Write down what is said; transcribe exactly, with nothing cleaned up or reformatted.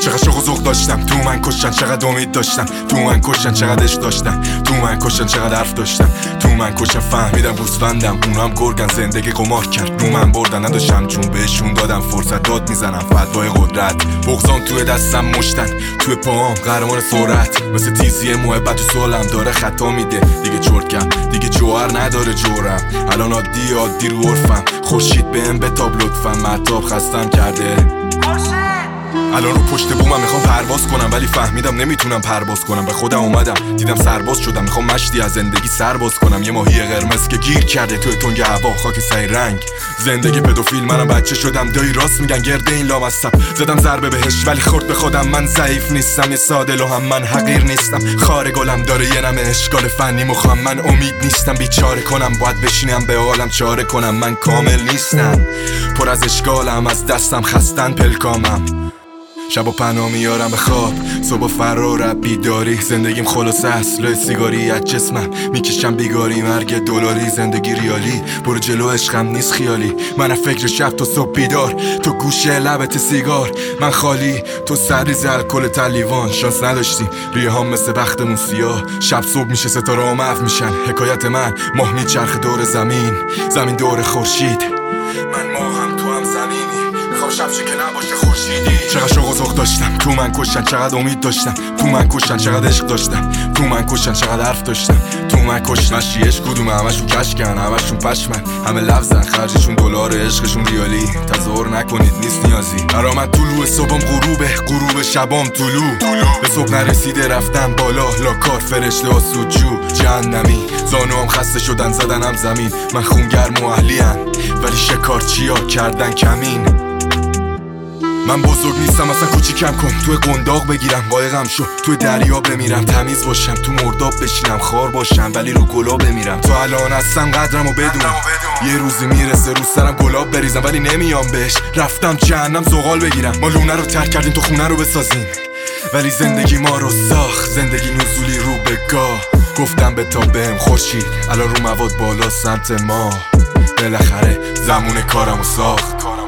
چقدر شوق و ذوق داشتم تو من کشتن، چقدر امید داشتم تو من کشتن، چقدر عشق داشتم تو من کشتن، چقدر حرف داشتم تو من کشتن. فهمیدم گوسفندم اونا هم گرگن، زندگی قمار کرد رو من بردن، نداشتم چون بهشون دادم فرصت، داد میزنم فدای قدرت. بغضام توی دستم مشتن، توی پاهم قهرمان سرعت، مثل تیزی محبت تو سالم داره خطا میده. دیگه چرتکم دیگه جوهر نداره جورم، الان عادی عادی رو عرفم. خورشید بهم بتاب لطفا، مهتاب خستم کرده. الان رو پشت بومم میخوام پرواز کنم، ولی فهمیدم نمیتونم پرواز کنم. به خودم اومدم دیدم سرباز شدم، میخوام مشتی از زندگی سرباز کنم. یه ماهی قرمز که گیر کرده توی تنگ هوا، خاک سعی رنگ زندگی پدوفیل. منم بچه شدم دایی راست میگن، گرده این لامصب زدم ضربه بهش ولی خورد به خودم. من ضعیف نیستم، یه ساده لو هم من حقیر نیستم. خار گلم داره یه نمه اشکال فنی مخم، من امید نیستم بیچاره کنم. باید بشینم به عالم چاره کنم، من کامل نیستم. پر از اشکالم، از دستم خستن پلکامم. شب و پناه میارم به خواب، صبح فرار بیداری. زندگیم خلاصه اصله سیگاری از جسمم میکشم بیگاری. مرگ دلاری زندگی ریالی، برو جلو عشقم نیست خیالی. من فکر شب تو صبح بیدار، تو گوشه لبت سیگار. من خالی تو سرریز الکل تلیوان. شانس نداشتیم ریه هم مثل بختمون سیاه، شب صبح میشه ستاره ها محو میشن. حکایت من ماه میچرخ دور زمین، زمین دور خورشید. من ماهم تو هم زمینی، میخوام شب شه که نباشه خورشیدی. چقدر شوق و ذوق داشتم تو من کشتن، چقدر امید داشتم تو من کشتن، چقدر عشق داشتم تو من کشتن، چقدر حرف داشتم تو من کشتن. مشیش کدومه همشون کشکن، همشون پشمن، همه لفظن، خرجشون دلار، عشقشون ریالی. تظاهر نکنید نیست نیازی. برا من طلوع صبحم غروبه، غروب شبام طلوع. به صبح نرسیده رفتم بالا، لاکار فرشته ها سودجو. جهنمی زانوام خسته شدن زدنم زمین. من خونگرم و اهلیم ولی شکارچیا کردن کمین. من بزرگ نیستم اصلا کوچیکم کن، توی قنداق بگیرم قایقم شو، توی دریا بمیرم تمیز باشم، تو مرداب بشینم خار باشم ولی رو گلا بمیرم. تو الان هستم قدرمو بدون، یه روزی میرسه رو سرم گلاب بریزم ولی نمیام بهش. رفتم جهنم زغال بگیرم، ما لونه رو ترک کردیم تو خونه رو بسازیم، ولی زندگی ما رو ساخت. زندگی نزولی رو به گاه، گفتم به تا بهم خورشید، الان رو مواد بالا سمت ما. بالاخره زمون کارمو ساخت.